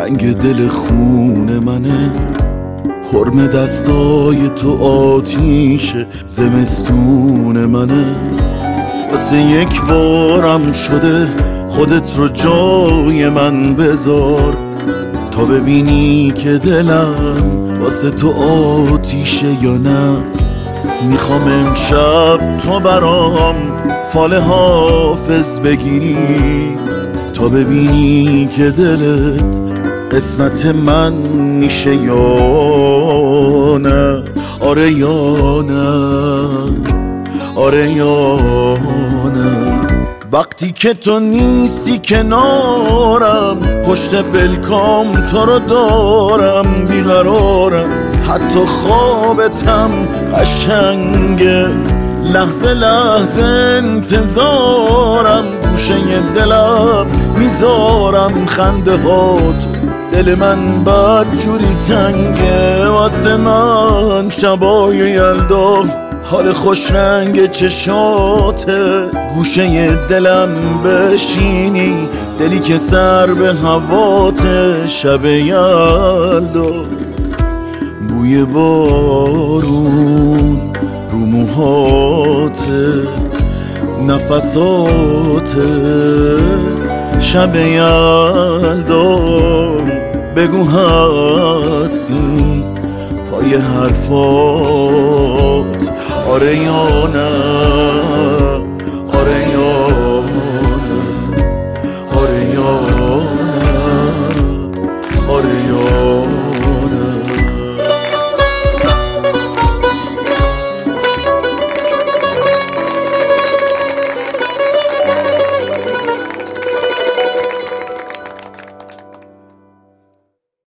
رنگ دل خون منه، حرم دستای تو آتیش زمستون منه. واسه یک بارم شده خودت رو جای من بذار، تا ببینی که دلم واسه تو آتیشه یا نه. میخوام امشب تو برام فال حافظ بگیری، تا ببینی که دلت قسمت من میشه یا نه. آره یا نه، آره یا نه. وقتی که تو نیستی کنارم، پشت پلکام تو رو دارم، بیقرارم، حتی خوابتم قشنگه، لحظه لحظه انتظارم، گوشه دلم میذارم خنده هات. دل من بد جوری تنگه واسه من، شبای یلدا حال خوش رنگ چشاته، گوشه دلم بشینی، دلی که سر به هواته. شب یلدا بوی بارون رو موهاته، نفساته. شب یلدا بگو هستی پای حرفات. آره یا نه، آره یا